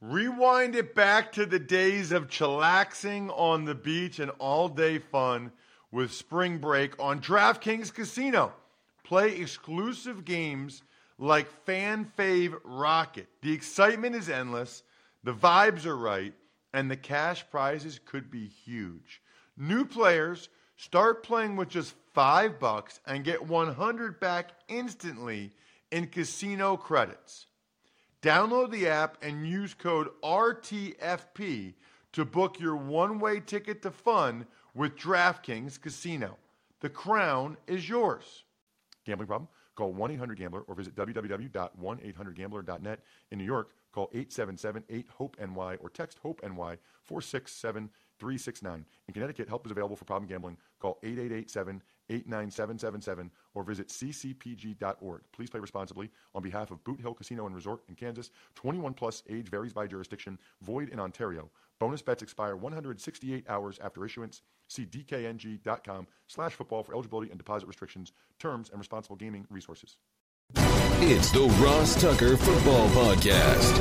Rewind it back to the days of chillaxing on the beach and all-day fun with Spring Break on DraftKings Casino. Play exclusive games like Fan Fave Rocket. The excitement is endless, the vibes are right, and the cash prizes could be huge. New players start playing with just $5 and get $100 back instantly in casino credits. Download the app and use code RTFP to book your one-way ticket to fun with DraftKings Casino. The crown is yours. Gambling problem? Call 1-800-GAMBLER or visit www.1800gambler.net. In New York, call 877-8-HOPE-NY or text HOPE-NY 467-369. In Connecticut, help is available for problem gambling. Call 888-7-897-7777 or visit ccpg.org. Please play responsibly. On behalf of Boot Hill Casino and Resort in Kansas, 21 plus, age varies by jurisdiction, void in Ontario. Bonus bets expire 168 hours after issuance. See dkng.com/football for eligibility and deposit restrictions, terms, and responsible gaming resources. It's the Ross Tucker Football Podcast.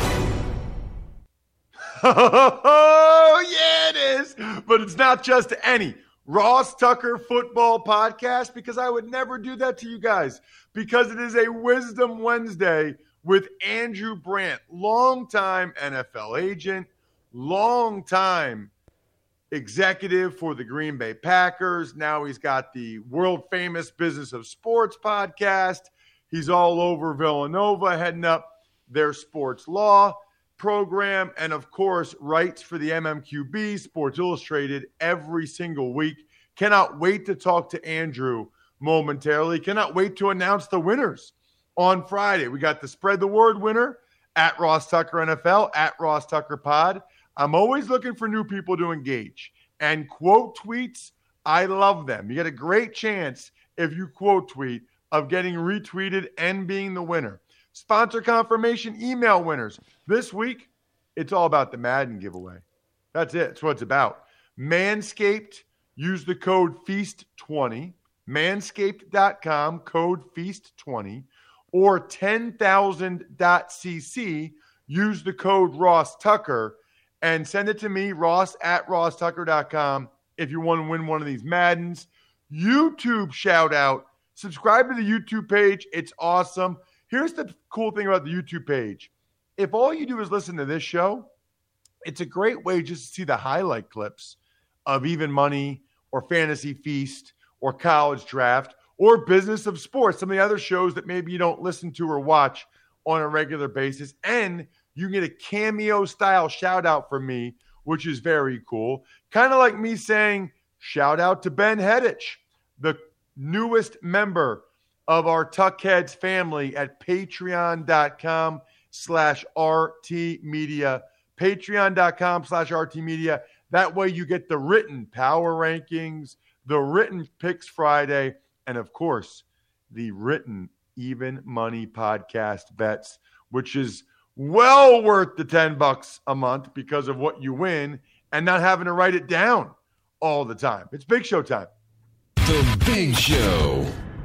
Oh, yeah, it is. But it's not just any Ross Tucker Football Podcast, because I would never do that to you guys, because it is a Wisdom Wednesday with Andrew Brandt, longtime NFL agent, longtime executive for the Green Bay Packers. Now he's got the world-famous Business of Sports podcast. He's all over Villanova, heading up their sports law program, and of course writes for the MMQB, Sports Illustrated, every single week. Cannot wait to talk to Andrew momentarily. Cannot wait to announce the winners on Friday. We got the Spread the Word winner at Ross Tucker NFL, at Ross Tucker Pod. I'm always looking for new people to engage. And quote tweets, I love them. You get a great chance if you quote tweet of getting retweeted and being the winner. Sponsor confirmation email winners. This week, it's all about the Madden giveaway. That's it. That's what it's about. Manscaped, use the code FEAST20. Manscaped.com, code FEAST20. Or 10,000.cc, use the code Ross Tucker. And send it to me, Ross at RossTucker.com, if you want to win one of these Maddens. YouTube shout out. Subscribe to the YouTube page. It's awesome. Here's the cool thing about the YouTube page. If all you do is listen to this show, it's a great way just to see the highlight clips of Even Money or Fantasy Feast or College Draft or Business of Sports, some of the other shows that maybe you don't listen to or watch on a regular basis. And you can get a cameo-style shout-out from me, which is very cool. Kind of like me saying, shout-out to Ben Heddich, the newest member of our Tuckheads family at patreon.com/RTmedia. Patreon.com/RTmedia. That way you get the written power rankings, the written picks Friday, and, of course, the written Even Money podcast bets, which is well worth the $10 a month because of what you win and not having to write it down all the time. It's Big Show time. The Big Show.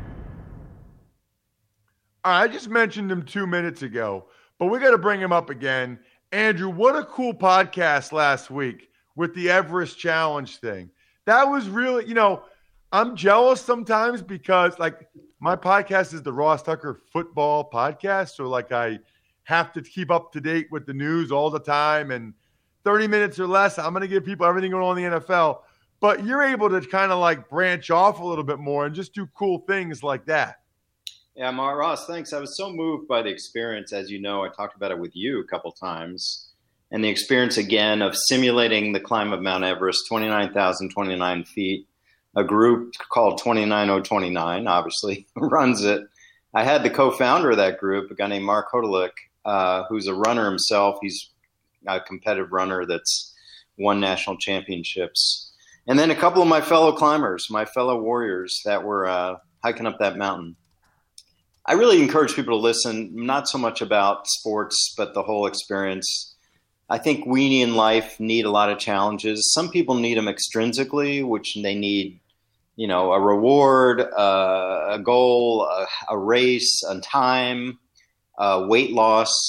All right, I just mentioned him 2 minutes ago, but we got to bring him up again. Andrew, what a cool podcast last week with the Everest Challenge thing. That was really, I'm jealous sometimes because, my podcast is the Ross Tucker Football Podcast, so, I have to keep up to date with the news all the time, and 30 minutes or less, I'm going to give people everything going on in the NFL. But you're able to kind of branch off a little bit more and just do cool things like that. Yeah, Ross, thanks. I was so moved by the experience. As you know, I talked about it with you a couple times. And the experience, again, of simulating the climb of Mount Everest, 29,029 feet. A group called 29029, obviously, runs it. I had the co-founder of that group, a guy named Mark Hodalik, who's a runner himself. He's a competitive runner that's won national championships. And then a couple of my fellow climbers, my fellow warriors that were hiking up that mountain. I really encourage people to listen, not so much about sports, but the whole experience. I think we in life need a lot of challenges. Some people need them extrinsically, which they need, a reward, a goal, a race, a time, weight loss.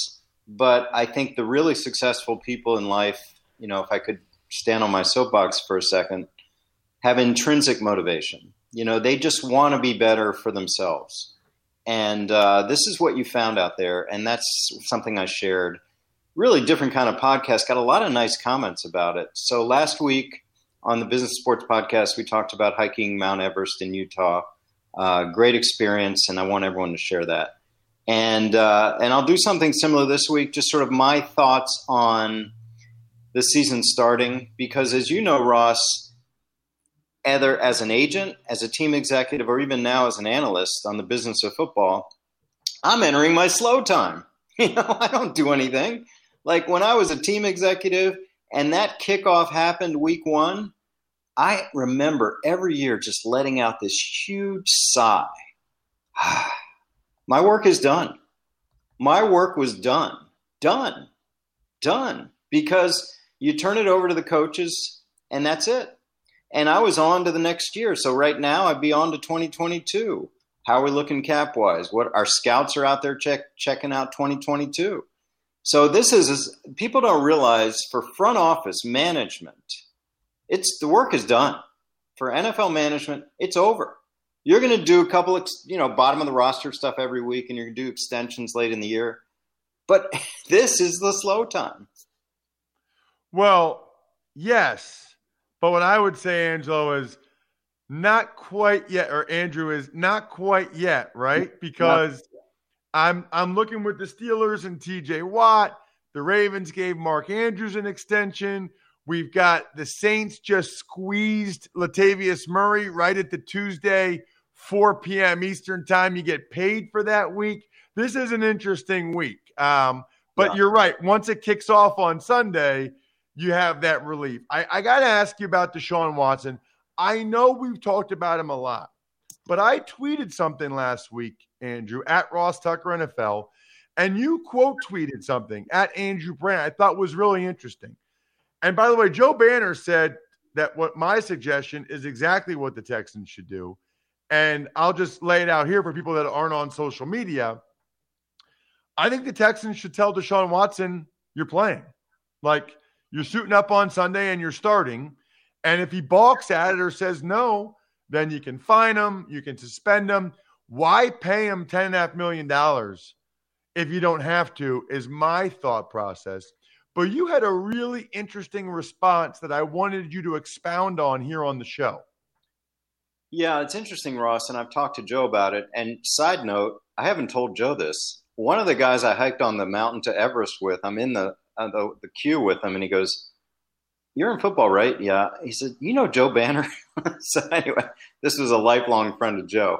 But I think the really successful people in life, if I could stand on my soapbox for a second, have intrinsic motivation. They just want to be better for themselves. And this is what you found out there. And that's something I shared. Really different kind of podcast. Got a lot of nice comments about it. So last week on the Business Sports Podcast, we talked about hiking Mount Everest in Utah. Great experience, and I want everyone to share that. And I'll do something similar this week, just sort of my thoughts on the season starting. Because as you know, Ross, either as an agent, as a team executive, or even now as an analyst on the business of football, I'm entering my slow time. I don't do anything. Like when I was a team executive and that kickoff happened week 1, I remember every year just letting out this huge sigh. My work is done. My work was done. Done. Because you turn it over to the coaches and that's it. And I was on to the next year. So right now I'd be on to 2022. How are we looking cap-wise? What our scouts are out there checking out 2022. So this is people don't realize for front office management, the work is done. For NFL management, it's over. You're going to do a couple of, bottom of the roster stuff every week, and you're going to do extensions late in the year. But this is the slow time. Well, yes. But what I would say, Angelo, is not quite yet, or Andrew is not quite yet, right? Because I'm looking with the Steelers and TJ Watt. The Ravens gave Mark Andrews an extension. We've got the Saints just squeezed Latavius Murray right at the Tuesday, 4 p.m. Eastern time. You get paid for that week. This is an interesting week. But you're right. Once it kicks off on Sunday, you have that relief. I got to ask you about Deshaun Watson. I know we've talked about him a lot, but I tweeted something last week, Andrew, at Ross Tucker NFL, and you quote tweeted something at Andrew Brand I thought was really interesting. And by the way, Joe Banner said that what my suggestion is exactly what the Texans should do. And I'll just lay it out here for people that aren't on social media. I think the Texans should tell Deshaun Watson, you're playing. Like, you're suiting up on Sunday and you're starting. And if he balks at it or says no, then you can fine him, you can suspend him. Why pay him $10.5 million if you don't have to, is my thought process. But you had a really interesting response that I wanted you to expound on here on the show. Yeah, it's interesting, Ross, and I've talked to Joe about it. And side note, I haven't told Joe this. One of the guys I hiked on the mountain to Everest with, I'm in the queue with him, and he goes, "You're in football, right?" "Yeah." He said, "You know Joe Banner?" So anyway, this was a lifelong friend of Joe.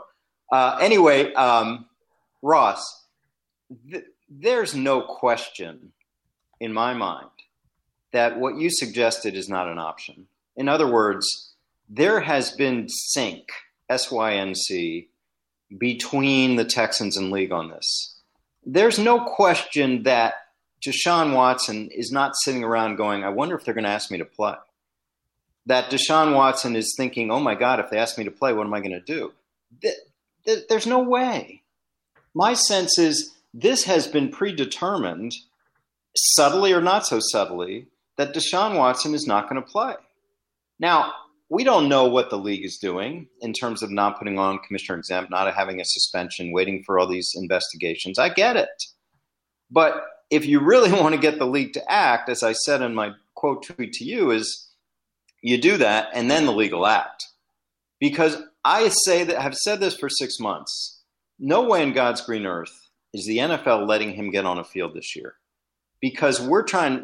Ross, there's no question in my mind that what you suggested is not an option. In other words, there has been sync, S-Y-N-C, between the Texans and league on this. There's no question that Deshaun Watson is not sitting around going, I wonder if they're going to ask me to play. That Deshaun Watson is thinking, oh my God, if they ask me to play, what am I going to do? There's no way. My sense is this has been predetermined, subtly or not so subtly, that Deshaun Watson is not going to play. Now, we don't know what the league is doing in terms of not putting on commissioner exempt, not having a suspension, waiting for all these investigations. I get it. But if you really want to get the league to act, as I said in my quote tweet to you, is you do that and then the league will act. Because I say that, have said this for 6 months, no way in God's green earth is the NFL letting him get on a field this year. Because the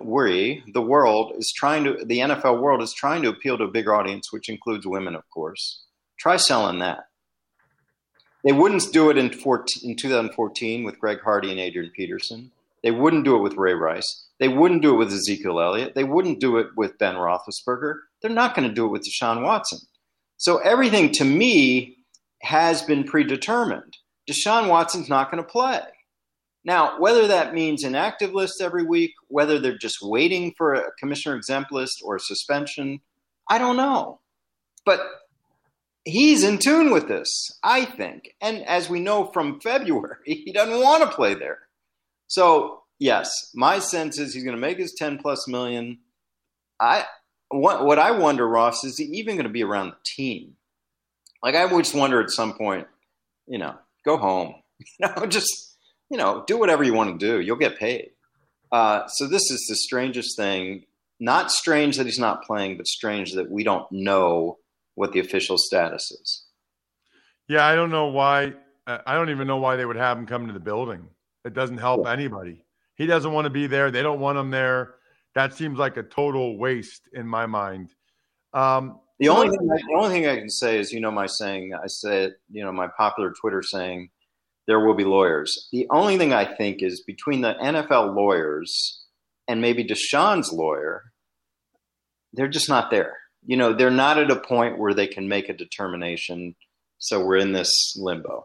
NFL world is trying to appeal to a bigger audience, which includes women, of course. Try selling that. They wouldn't do it in 2014 with Greg Hardy and Adrian Peterson. They wouldn't do it with Ray Rice. They wouldn't do it with Ezekiel Elliott. They wouldn't do it with Ben Roethlisberger. They're not going to do it with Deshaun Watson. So everything to me has been predetermined. Deshaun Watson's not going to play. Now, whether that means inactive list every week, whether they're just waiting for a commissioner exempt list or a suspension, I don't know. But he's in tune with this, I think. And as we know from February, he doesn't want to play there. So, Yes. My sense is he's going to make his 10 plus million. What I wonder, Ross, is he even going to be around the team? Like, I always wonder at some point, go home. Just, do whatever you want to do. You'll get paid. So this is the strangest thing. Not strange that he's not playing, but strange that we don't know what the official status is. Yeah, I don't know why. I don't even know why they would have him come to the building. It doesn't help anybody. He doesn't want to be there. They don't want him there. That seems like a total waste in my mind. The only thing I can say is, my saying, I said, my popular Twitter saying, there will be lawyers. The only thing I think is between the NFL lawyers and maybe Deshaun's lawyer, they're just not there. They're not at a point where they can make a determination. So we're in this limbo.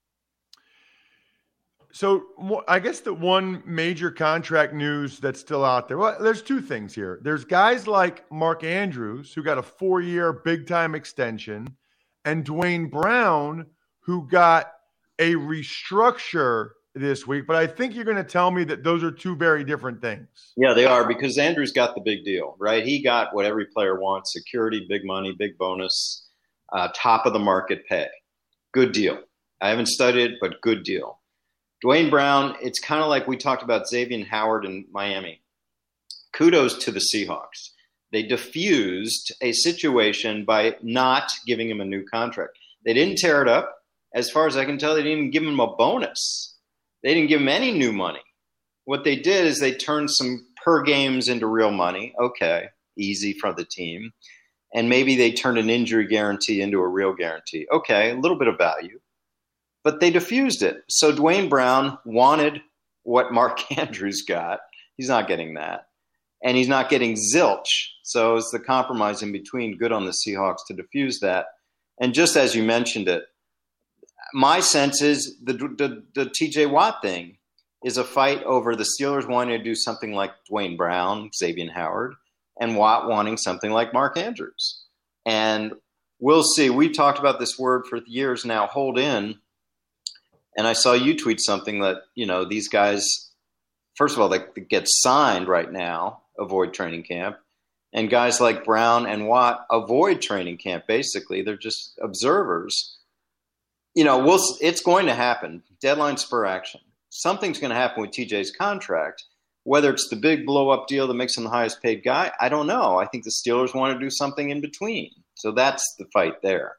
So I guess the one major contract news that's still out there, well, there's two things here. There's guys like Mark Andrews, who got a 4-year big-time extension, and Dwayne Brown, who got a restructure this week. But I think you're going to tell me that those are two very different things. Yeah, they are, because Andrews got the big deal, right? He got what every player wants: security, big money, big bonus, top of the market pay. Good deal. I haven't studied it, but good deal. Dwayne Brown, it's kind of like we talked about Xavier Howard in Miami. Kudos to the Seahawks. They diffused a situation by not giving him a new contract. They didn't tear it up. As far as I can tell, they didn't even give him a bonus. They didn't give him any new money. What they did is they turned some per games into real money. Okay, easy for the team. And maybe they turned an injury guarantee into a real guarantee. Okay, a little bit of value. But they diffused it. So Dwayne Brown wanted what Mark Andrews got. He's not getting that. And he's not getting zilch. So it's the compromise in between. Good on the Seahawks to diffuse that. And just as you mentioned it, my sense is the T.J. Watt thing is a fight over the Steelers wanting to do something like Dwayne Brown, Xavier Howard, and Watt wanting something like Mark Andrews. And we'll see. We've talked about this word for years now, hold in. And I saw you tweet something that, these guys, first of all, they get signed right now, avoid training camp. And guys like Brown and Watt avoid training camp, basically. They're just observers. It's going to happen. Deadline spur action. Something's going to happen with TJ's contract. Whether it's the big blow-up deal that makes him the highest paid guy, I don't know. I think the Steelers want to do something in between. So that's the fight there.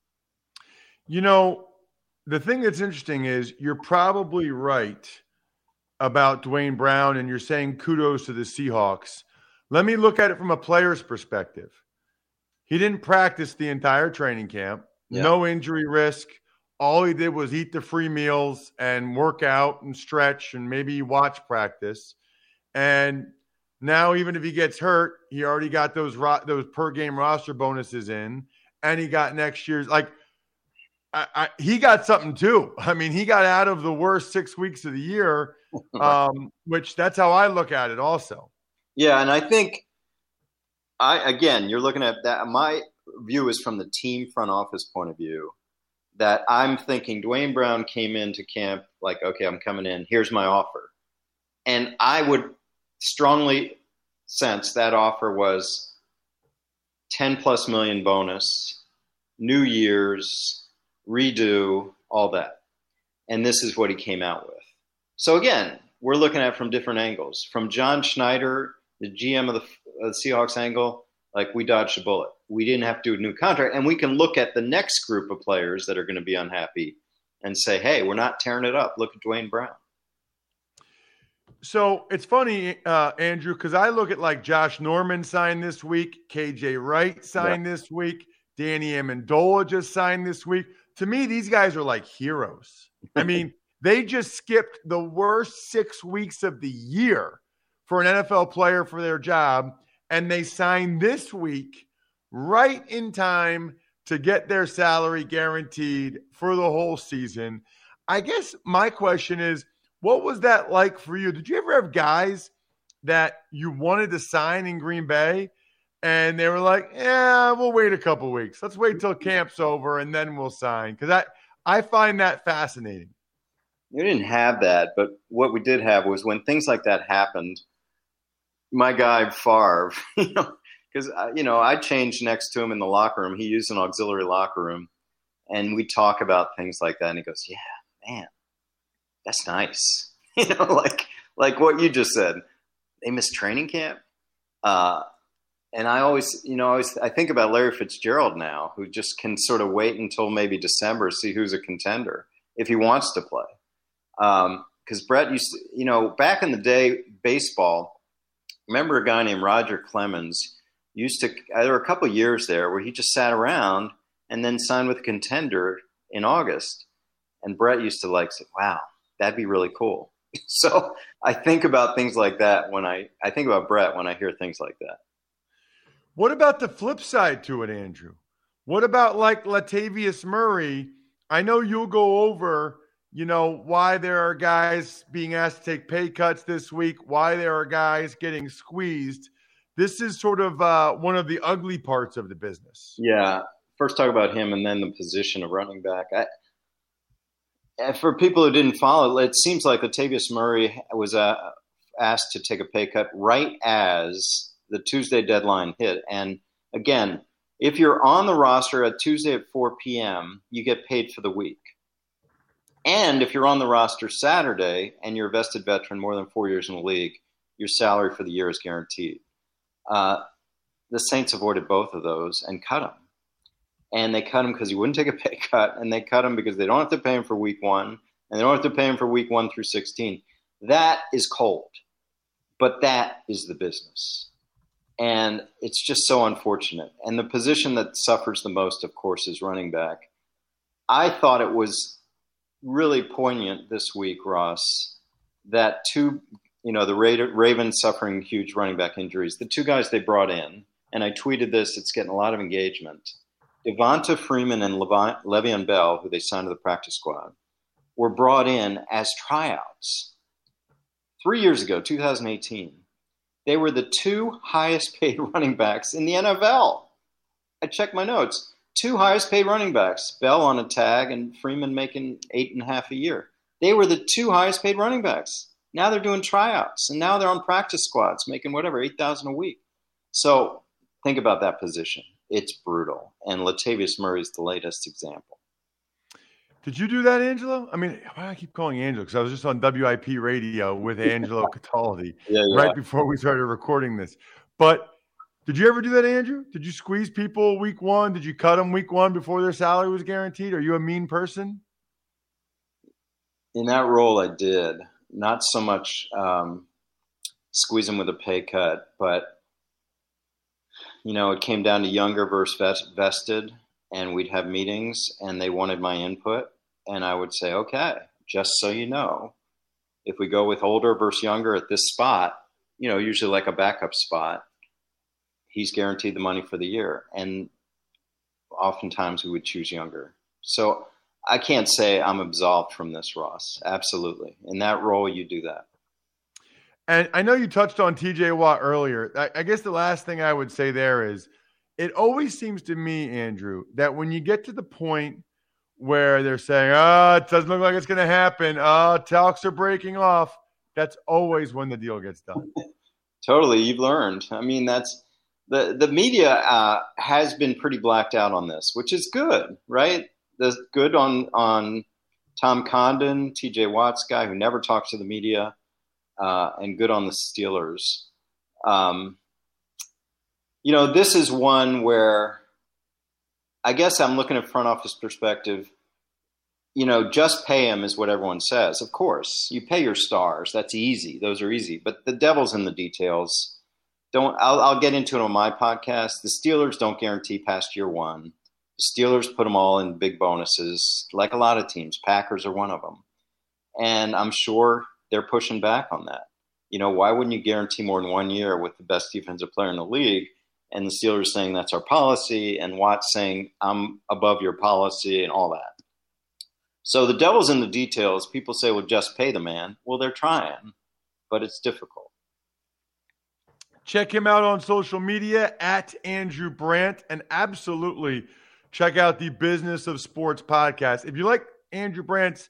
The thing that's interesting is you're probably right about Dwayne Brown, and you're saying kudos to the Seahawks. Let me look at it from a player's perspective. He didn't practice the entire training camp. Yeah. No injury risk. All he did was eat the free meals and work out and stretch and maybe watch practice. And now even if he gets hurt, he already got those per game roster bonuses in, and he got next year's he got something too. I mean, he got out of the worst 6 weeks of the year, which that's how I look at it also. Yeah, and I think, you're looking at that. My view is from the team front office point of view, that I'm thinking Dwayne Brown came into camp like, okay, I'm coming in. Here's my offer. And I would strongly sense that offer was 10 plus million bonus, New Year's, redo, all that. And this is what he came out with. So again, we're looking at it from different angles. From John Schneider, the GM of the Seahawks angle, like, we dodged a bullet. We didn't have to do a new contract. And we can look at the next group of players that are going to be unhappy and say, hey, we're not tearing it up. Look at Dwayne Brown. So it's funny, Andrew, because I look at like Josh Norman signed this week, KJ Wright signed this week, Danny Amendola just signed this week. To me, these guys are like heroes. I mean, they just skipped the worst 6 weeks of the year for an NFL player for their job, and they signed this week right in time to get their salary guaranteed for the whole season. I guess my question is, what was that like for you? Did you ever have guys that you wanted to sign in Green Bay, and they were like, yeah, we'll wait a couple weeks. Let's wait till camp's over, and then we'll sign? Because I find that fascinating. We didn't have that, but what we did have was when things like that happened, my guy Favre, because I changed next to him in the locker room. He used an auxiliary locker room, and we talk about things like that. And he goes, "Yeah, man, that's nice." Like what you just said. They missed training camp, and I always I think about Larry Fitzgerald now, who just can sort of wait until maybe December, see who's a contender if he wants to play. Because Brett used to, back in the day, baseball. Remember a guy named Roger Clemens there were a couple of years there where he just sat around and then signed with a contender in August. And Brett used to say, wow, that'd be really cool. So I think about things like that when I think about Brett when I hear things like that. What about the flip side to it, Andrew? What about Latavius Murray? I know you'll go over why there are guys being asked to take pay cuts this week, why there are guys getting squeezed. This is sort of one of the ugly parts of the business. Yeah. First talk about him and then the position of running back. For people who didn't follow, it seems like Latavius Murray was asked to take a pay cut right as the Tuesday deadline hit. And again, if you're on the roster at Tuesday at 4 p.m., you get paid for the week. And if you're on the roster Saturday and you're a vested veteran more than 4 years in the league, your salary for the year is guaranteed. The Saints avoided both of those and cut him. And they cut him because he wouldn't take a pay cut, and they cut him because they don't have to pay him for week 1, and they don't have to pay him for week 1 through 16. That is cold, but that is the business. And it's just so unfortunate. And the position that suffers the most, of course, is running back. I thought it was really poignant this week, Ross, that the Ravens suffering huge running back injuries. The two guys they brought in, and I tweeted this, it's getting a lot of engagement. Devonta Freeman and Le'Veon Bell, who they signed to the practice squad, were brought in as tryouts. 3 years ago, 2018, they were the two highest paid running backs in the NFL. I checked my notes. Two highest paid running backs, Bell on a tag and Freeman making $8.5 a year. They were the two highest paid running backs. Now they're doing tryouts, and now they're on practice squads making $8,000 a week. So think about that position. It's brutal. And Latavius Murray is the latest example. Did you do that, Angelo? I mean, why do I keep calling Angelo? Because I was just on WIP radio with Angelo Cataldi right before we started recording this. But did you ever do that, Andrew? Did you squeeze people week 1? Did you cut them week 1 before their salary was guaranteed? Are you a mean person? In that role, I did. Not so much squeeze them with a pay cut, but it came down to younger versus vested, and we'd have meetings, and they wanted my input, and I would say, okay, just so you know, if we go with older versus younger at this spot, usually like a backup spot, he's guaranteed the money for the year, and oftentimes we would choose younger. So I can't say I'm absolved from this, Ross. Absolutely. In that role, you do that. And I know you touched on TJ Watt earlier. I guess the last thing I would say there is it always seems to me, Andrew, that when you get to the point where they're saying, it doesn't look like it's going to happen, talks are breaking off, that's always when the deal gets done. Totally. You've learned. I mean, that's the media has been pretty blacked out on this, which is good, right? That's good on Tom Condon, TJ Watt's guy who never talks to the media. And good on the Steelers. This is one where I guess I'm looking at front office perspective. Just pay him is what everyone says. Of course, you pay your stars. That's easy. Those are easy. But the devil's in the details. I'll get into it on my podcast. The Steelers don't guarantee past year 1. The Steelers put them all in big bonuses, like a lot of teams. Packers are one of them. And I'm sure they're pushing back on that. Why wouldn't you guarantee more than 1 year with the best defensive player in the league? And the Steelers saying that's our policy, and Watt saying I'm above your policy and all that. So the devil's in the details. People say, well, just pay the man. Well, they're trying, but it's difficult. Check him out on social media at Andrew Brandt, and absolutely check out the Business of Sports podcast. If you like Andrew Brandt's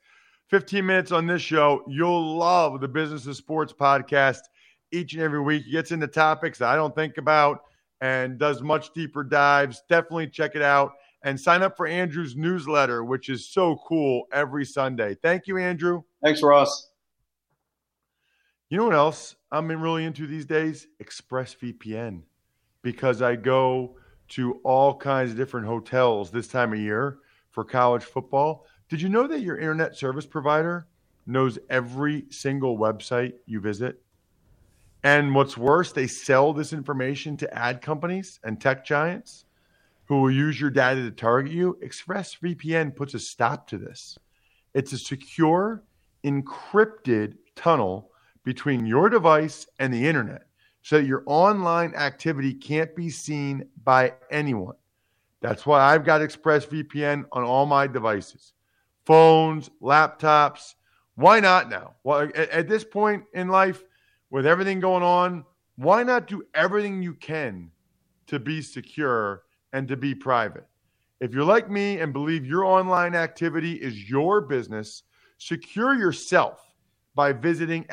15 minutes on this show. You'll love the Business of Sports podcast each and every week. He gets into topics that I don't think about and does much deeper dives. Definitely check it out and sign up for Andrew's newsletter, which is so cool every Sunday. Thank you, Andrew. Thanks, Ross. You know what else I'm really into these days? ExpressVPN, because I go to all kinds of different hotels this time of year for college football. Did you know that your internet service provider knows every single website you visit? And what's worse, they sell this information to ad companies and tech giants who will use your data to target you. ExpressVPN puts a stop to this. It's a secure, encrypted tunnel between your device and the internet so that your online activity can't be seen by anyone. That's why I've got ExpressVPN on all my devices, phones, laptops. Why not now? Well, at this point in life, with everything going on, why not do everything you can to be secure and to be private? If you're like me and believe your online activity is your business, secure yourself by visiting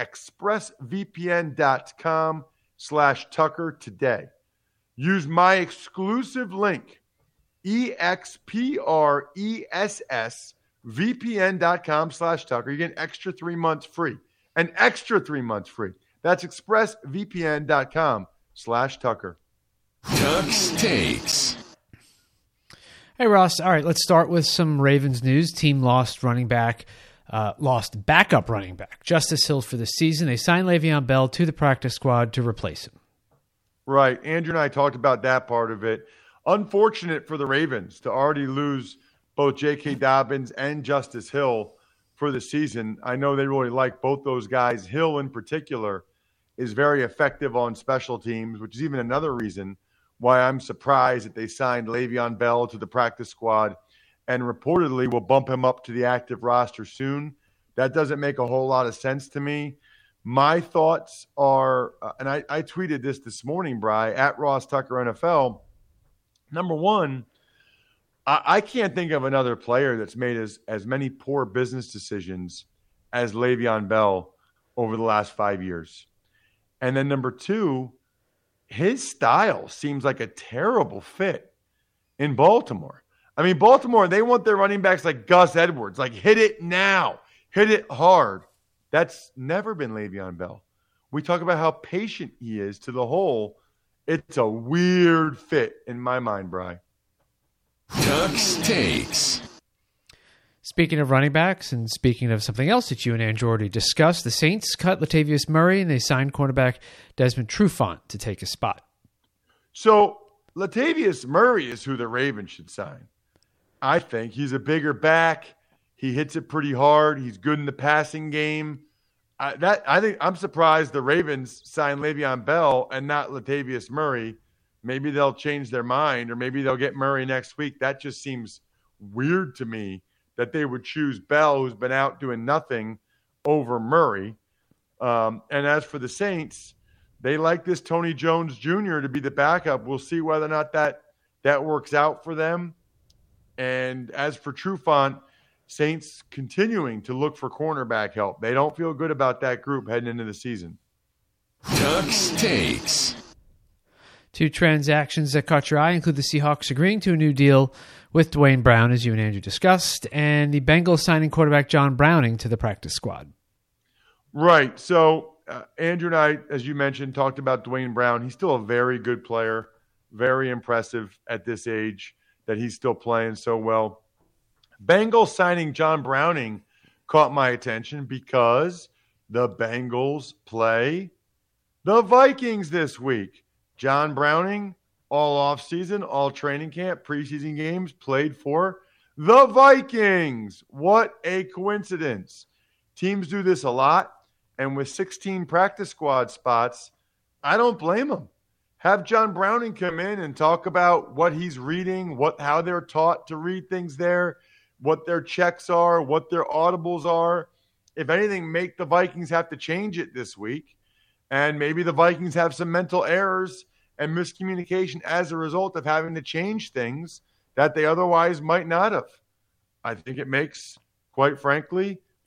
expressvpn.com/Tucker today. Use my exclusive link, expressvpn.com/Tucker. You get an extra 3 months free. An extra 3 months free. That's expressvpn.com/Tucker. Tuck's Takes. Hey, Ross. All right, let's start with some Ravens news. Team lost backup running back Justice Hill for the season. They signed Le'Veon Bell to the practice squad to replace him. Right. Andrew and I talked about that part of it. Unfortunate for the Ravens to already lose both J.K. Dobbins and Justice Hill for the season. I know they really like both those guys. Hill in particular is very effective on special teams, which is even another reason why I'm surprised that they signed Le'Veon Bell to the practice squad and reportedly will bump him up to the active roster soon. That doesn't make a whole lot of sense to me. My thoughts are, and I tweeted this morning, Bri, at Ross Tucker NFL. Number one, I can't think of another player that's made as many poor business decisions as Le'Veon Bell over the last 5 years. And then number two, his style seems like a terrible fit in Baltimore. I mean, Baltimore, they want their running backs like Gus Edwards, like hit it now, hit it hard. That's never been Le'Veon Bell. We talk about how patient he is to the hole. It's a weird fit in my mind, Bri. Tuck's Takes. Speaking of running backs and speaking of something else that you and Andrew already discussed, the Saints cut Latavius Murray and they signed cornerback Desmond Trufant to take his spot. So Latavius Murray is who the Ravens should sign. I think he's a bigger back. He hits it pretty hard. He's good in the passing game. I think I'm surprised the Ravens signed Le'Veon Bell and not Latavius Murray. Maybe they'll change their mind, or maybe they'll get Murray next week. That just seems weird to me that they would choose Bell, who's been out doing nothing, over Murray. And as for the Saints, they like this Tony Jones Jr. to be the backup. We'll see whether or not that works out for them. And as for Trufant, Saints continuing to look for cornerback help. They don't feel good about that group heading into the season. Tuck's Takes. Two transactions that caught your eye include the Seahawks agreeing to a new deal with Dwayne Brown, as you and Andrew discussed, and the Bengals signing quarterback John Browning to the practice squad. Right. So Andrew and I, as you mentioned, talked about Dwayne Brown. He's still a very good player, very impressive at this age that he's still playing so well. Bengals signing John Browning caught my attention because the Bengals play the Vikings this week. John Browning, all offseason, all training camp, preseason games, played for the Vikings. What a coincidence. Teams do this a lot, and with 16 practice squad spots, I don't blame them. Have John Browning come in and talk about what he's reading, how they're taught to read things there, what their checks are, what their audibles are. If anything, make the Vikings have to change it this week. And maybe the Vikings have some mental errors and miscommunication as a result of having to change things that they otherwise might not have. I think it makes, quite frankly,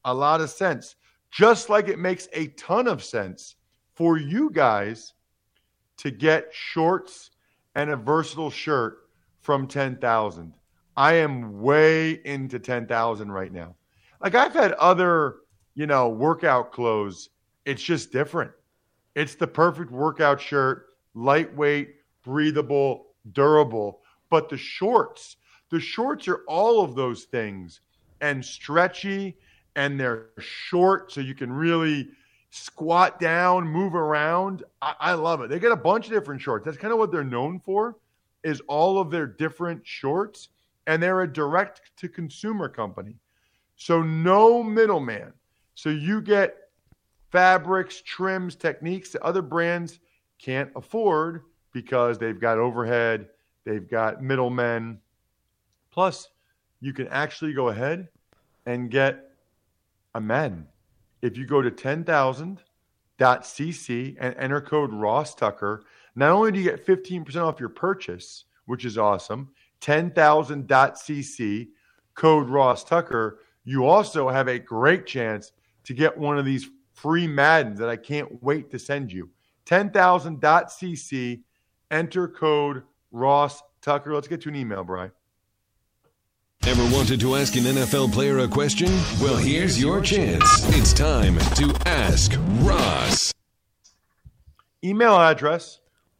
a lot of sense. Just like it makes a ton of sense for you guys to get shorts and a versatile shirt from 10,000. I am way into 10,000 right now. Like I've had other, workout clothes. It's just different. It's the perfect workout shirt, lightweight, breathable, durable. But the shorts are all of those things and stretchy, and they're short so you can really squat down, move around. I love it. They get a bunch of different shorts. That's kind of what they're known for, is all of their different shorts. And they're a direct-to-consumer company. So no middleman. So you get fabrics, trims, techniques that other brands can't afford because they've got overhead, they've got middlemen. Plus, you can actually go ahead and get a Madden. If you go to 10,000.cc and enter code Ross Tucker, not only do you get 15% off your purchase, which is awesome, 10,000.cc, code Ross Tucker, you also have a great chance to get one of these free Maddens that I can't wait to send you. 10,000.cc, enter code Ross Tucker. Let's get to an email, Bri. Ever wanted to ask an NFL player a question? Well, here's your chance. It's time to Ask Ross. Email address,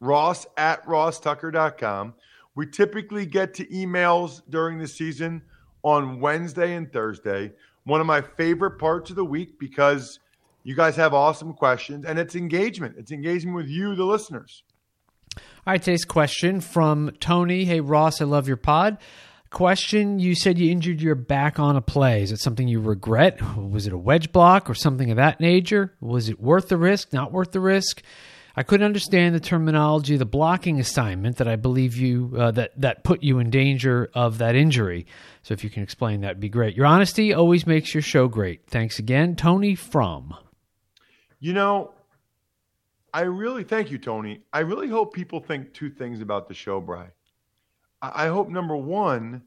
ross@rosstucker.com. We typically get to emails during the season on Wednesday and Thursday. One of my favorite parts of the week because you guys have awesome questions, and it's engagement. It's engagement with you, the listeners. All right, today's question from Tony. Hey, Ross, I love your pod. Question, you said you injured your back on a play. Is it something you regret? Was it a wedge block or something of that nature? Was it worth the risk, not worth the risk? I couldn't understand the terminology of the blocking assignment that I believe you that put you in danger of that injury. So if you can explain, that'd be great. Your honesty always makes your show great. Thanks again, Tony from. I really thank you, Tony. I really hope people think two things about the show, Bri. I hope, number one,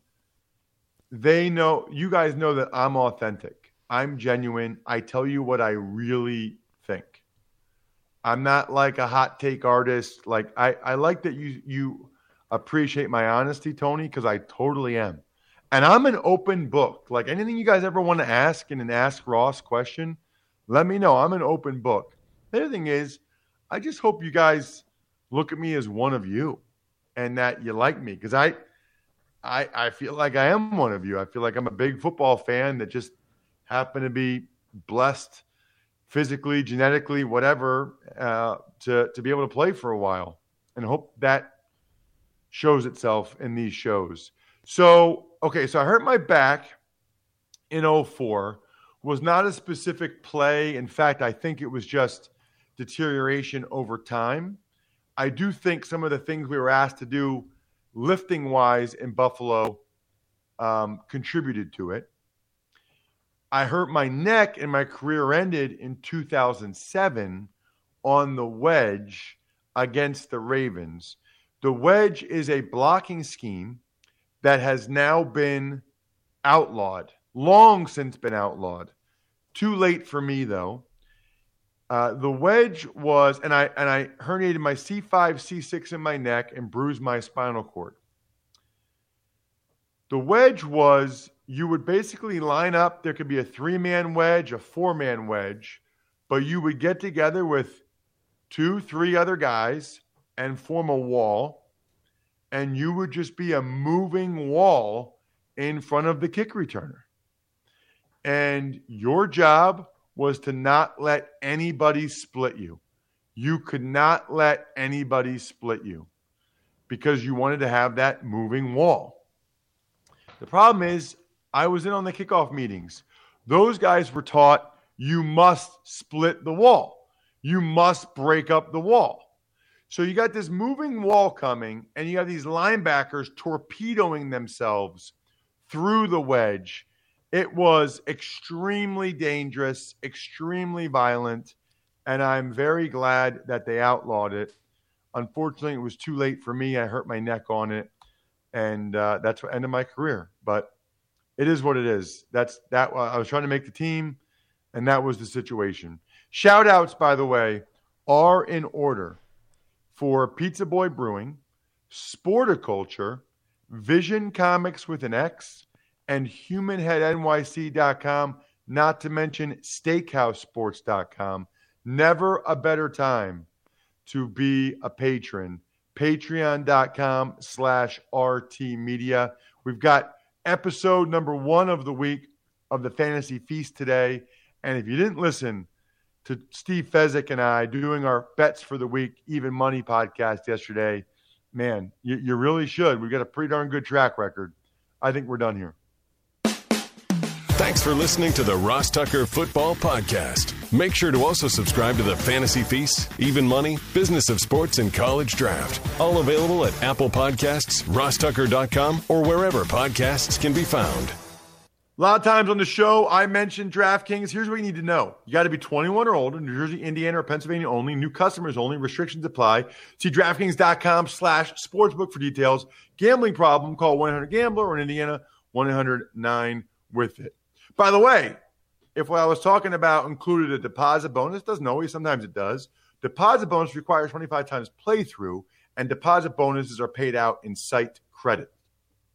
you guys know that I'm authentic. I'm genuine. I tell you what I really think. I'm not like a hot take artist. Like I like that you appreciate my honesty, Tony, because I totally am. And I'm an open book. Like anything you guys ever want to ask in an Ask Ross question, let me know. I'm an open book. The other thing is, I just hope you guys look at me as one of you and that you like me, because I feel like I am one of you. I feel like I'm a big football fan that just happened to be blessed physically, genetically, whatever, to be able to play for a while, and hope that shows itself in these shows. So I hurt my back in 2004. Was not a specific play. In fact, I think it was just deterioration over time. I do think some of the things we were asked to do lifting-wise in Buffalo contributed to it. I hurt my neck and my career ended in 2007 on the wedge against the Ravens. The wedge is a blocking scheme that has now been outlawed, long since been outlawed. Too late for me, though. The wedge was, and I herniated my C5, C6 in my neck and bruised my spinal cord. The wedge was, you would basically line up. There could be a 3-man wedge, a 4-man wedge, but you would get together with 2-3 other guys and form a wall, and you would just be a moving wall in front of the kick returner. And your job was to not let anybody split you. You could not let anybody split you because you wanted to have that moving wall. The problem is, I was in on the kickoff meetings. Those guys were taught you must split the wall. You must break up the wall. So you got this moving wall coming, and you have these linebackers torpedoing themselves through the wedge. It was extremely dangerous, extremely violent, and I'm very glad that they outlawed it. Unfortunately, it was too late for me. I hurt my neck on it, and that's what ended my career. But it is what it is. I was trying to make the team. And that was the situation. Shout outs, by the way, are in order for Pizza Boy Brewing, Sporticulture, Vision Comics with an X, and HumanHeadNYC.com, not to mention SteakhouseSports.com. Never a better time to be a patron. Patreon.com/RT Media. We've got episode number 1 of the week of the Fantasy Feast today. And if you didn't listen to Steve Fezzik and I doing our bets for the week, Even Money podcast yesterday, man, you really should. We've got a pretty darn good track record. I think we're done here. Thanks for listening to the Ross Tucker Football Podcast. Make sure to also subscribe to the Fantasy Feast, Even Money, Business of Sports, and College Draft. All available at Apple Podcasts, rosstucker.com, or wherever podcasts can be found. A lot of times on the show, I mentioned DraftKings. Here's what you need to know. You got to be 21 or older, New Jersey, Indiana, or Pennsylvania only. New customers only. Restrictions apply. See DraftKings.com/sportsbook for details. Gambling problem, call 1-800-GAMBLER, or in Indiana, 1-800-9-WITH-IT. By the way, if what I was talking about included a deposit bonus, doesn't always, sometimes it does. Deposit bonus requires 25 times playthrough, and deposit bonuses are paid out in site credit.